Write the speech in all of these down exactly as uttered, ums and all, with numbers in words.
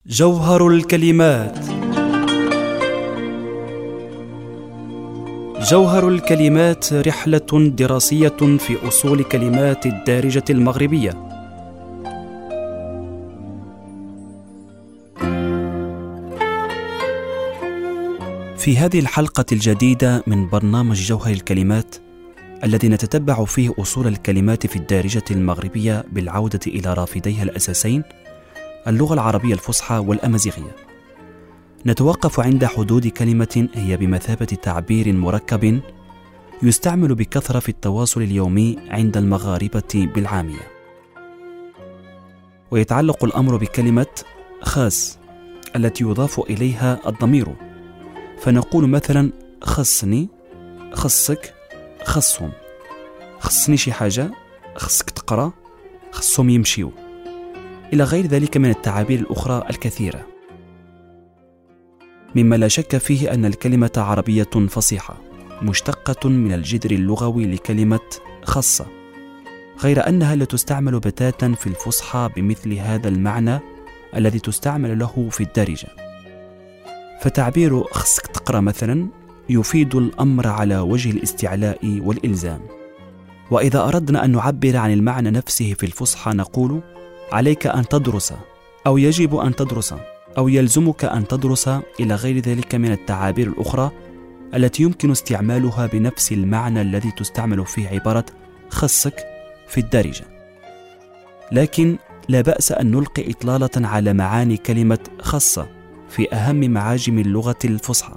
جوهر الكلمات. جوهر الكلمات رحلة دراسية في أصول كلمات الدارجة المغربية. في هذه الحلقة الجديدة من برنامج جوهر الكلمات، الذي نتتبع فيه أصول الكلمات في الدارجة المغربية بالعودة إلى رافديها الأساسين، اللغة العربية الفصحى والأمازيغية، نتوقف عند حدود كلمة هي بمثابة تعبير مركب يستعمل بكثرة في التواصل اليومي عند المغاربة بالعامية. ويتعلق الأمر بكلمة خاص التي يضاف إليها الضمير، فنقول مثلا خصني، خصك، خصهم، خصني شي حاجة، خصك تقرأ، خصهم يمشيو، إلى غير ذلك من التعابير الأخرى الكثيرة، مما لا شك فيه أن الكلمة عربية فصيحة مشتقة من الجذر اللغوي لكلمة خصة، غير أنها لا تستعمل بتاتا في الفصحى بمثل هذا المعنى الذي تستعمل له في الدارجة. فتعبير خصك تقرأ مثلا يفيد الأمر على وجه الاستعلاء والإلزام. وإذا أردنا أن نعبر عن المعنى نفسه في الفصحى نقول عليك أن تدرس، أو يجب أن تدرس، أو يلزمك أن تدرس، إلى غير ذلك من التعابير الأخرى التي يمكن استعمالها بنفس المعنى الذي تستعمل فيه عبارة خصك في الدارجة. لكن لا بأس أن نلقي إطلالة على معاني كلمة خصة في أهم معاجم اللغة الفصحى.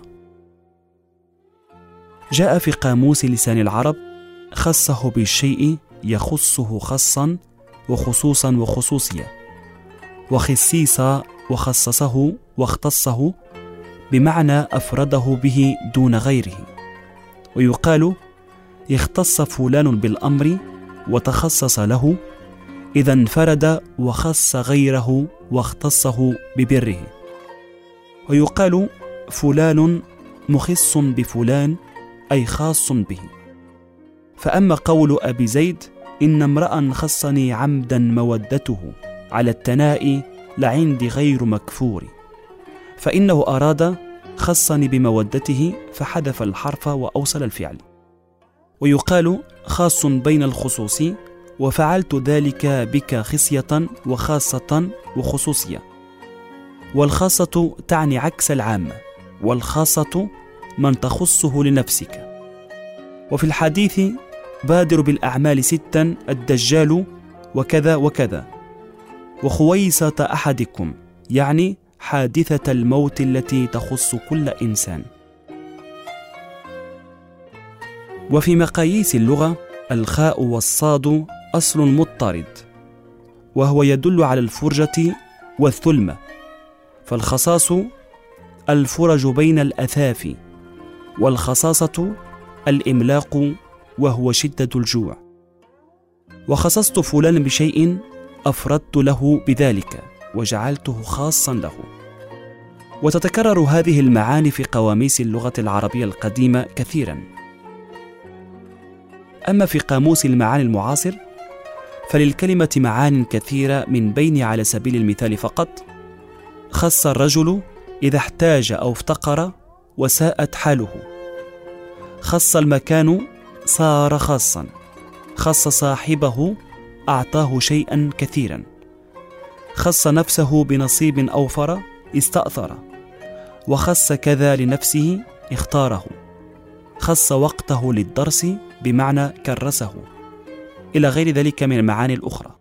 جاء في قاموس لسان العرب: خصه بالشيء يخصه خصا وخصوصا وخصوصية، وخصيصا وخصصه واختصه، بمعنى أفرده به دون غيره. ويقال اختص فلان بالأمر وتخصص له إذا انفرد وخص غيره واختصه ببره. ويقال فلان مخص بفلان أي خاص به. فأما قول أبي زيد إن امرأ خصني عمدا مودته على التناء لعندي غير مكفور، فإنه أراد خصني بمودته فحذف الحرف وأوصل الفعل. ويقال خاص بين الخصوص وفعلت ذلك بك خصية وخاصة وخصوصية. والخاصة تعني عكس العامة، والخاصة من تخصه لنفسك. وفي الحديث بادر بالأعمال ستا الدجال وكذا وكذا، وخويصة أحدكم، يعني حادثة الموت التي تخص كل إنسان. وفي مقاييس اللغة الخاء والصاد أصل مضطرد، وهو يدل على الفرجة والثلمة، فالخصاص الفرج بين الأثاف، والخصاصة الإملاق وهو شدة الجوع. وخصصت فلانا بشيء أفردت له بذلك وجعلته خاصا له. وتتكرر هذه المعاني في قواميس اللغة العربية القديمة كثيرا. أما في قاموس المعاني المعاصر فللكلمة معان كثيرة، من بين على سبيل المثال فقط: خص الرجل إذا احتاج أو افتقر وساءت حاله، خص المكان صار خاصا، خص صاحبه أعطاه شيئا كثيرا، خص نفسه بنصيب أوفر استأثر، وخص كذا لنفسه اختاره، خص وقته للدرس بمعنى كرسه، إلى غير ذلك من المعاني الأخرى.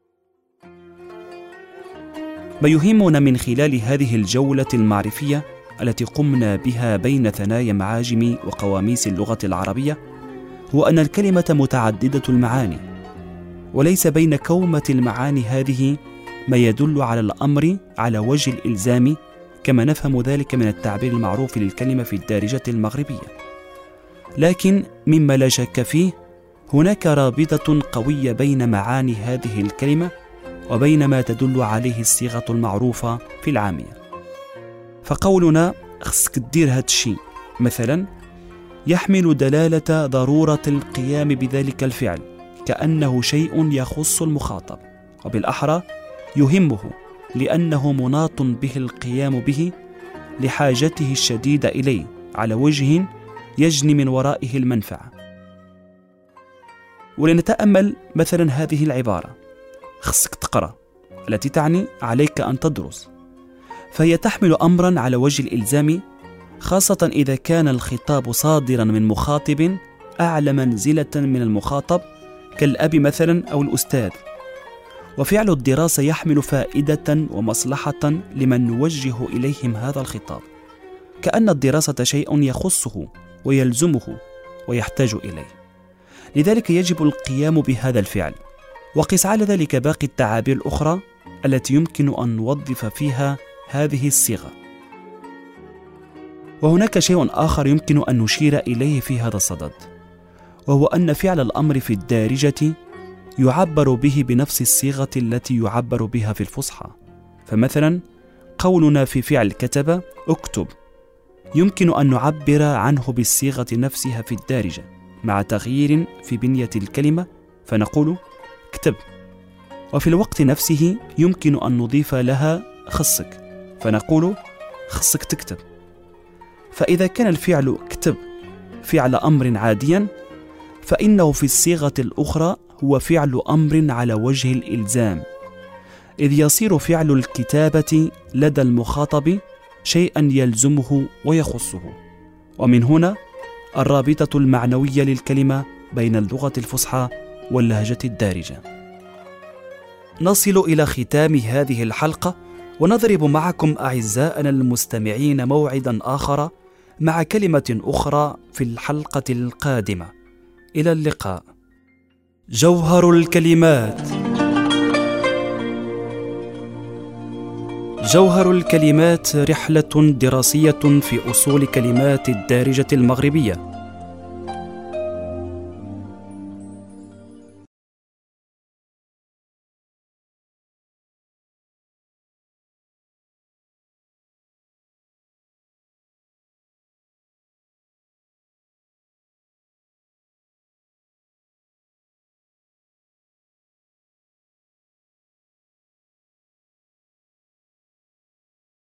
ما يهمنا من خلال هذه الجولة المعرفية التي قمنا بها بين ثنايا معاجم وقواميس اللغة العربية هو أن الكلمة متعددة المعاني، وليس بين كومة المعاني هذه ما يدل على الأمر على وجه الإلزام، كما نفهم ذلك من التعبير المعروف للكلمة في الدارجة المغربية. لكن مما لا شك فيه هناك رابطة قوية بين معاني هذه الكلمة وبين ما تدل عليه الصيغة المعروفة في العامية. فقولنا خصك دير هاد الشيء مثلا يحمل دلالة ضرورة القيام بذلك الفعل، كأنه شيء يخص المخاطب، وبالأحرى يهمه لأنه مناط به القيام به لحاجته الشديدة إليه على وجه يجني من ورائه المنفعة. ولنتأمل مثلا هذه العبارة: خصك تقرأ، التي تعني عليك أن تدرس، فهي تحمل أمرا على وجه الإلزام، خاصة إذا كان الخطاب صادرا من مخاطب أعلى منزلة من المخاطب كالأب مثلا أو الأستاذ. وفعل الدراسة يحمل فائدة ومصلحة لمن نوجه إليهم هذا الخطاب، كأن الدراسة شيء يخصه ويلزمه ويحتاج إليه، لذلك يجب القيام بهذا الفعل. وقس على ذلك باقي التعابير الأخرى التي يمكن أن نوظف فيها هذه الصيغة. وهناك شيء آخر يمكن أن نشير إليه في هذا الصدد، وهو أن فعل الأمر في الدارجة يعبر به بنفس الصيغة التي يعبر بها في الفصحى. فمثلا قولنا في فعل كتب اكتب يمكن أن نعبر عنه بالصيغة نفسها في الدارجة مع تغيير في بنية الكلمة فنقول اكتب، وفي الوقت نفسه يمكن أن نضيف لها خصك فنقول خصك تكتب. فإذا كان الفعل اكتب فعل أمر عاديا، فإنه في الصيغة الأخرى هو فعل أمر على وجه الإلزام، إذ يصير فعل الكتابة لدى المخاطب شيئا يلزمه ويخصه. ومن هنا الرابطة المعنوية للكلمة بين اللغة الفصحى واللهجة الدارجة. نصل إلى ختام هذه الحلقة، ونضرب معكم أعزائنا المستمعين موعدا آخر مع كلمة أخرى في الحلقة القادمة. إلى اللقاء. جوهر الكلمات. جوهر الكلمات رحلة دراسية في أصول كلمات الدارجة المغربية،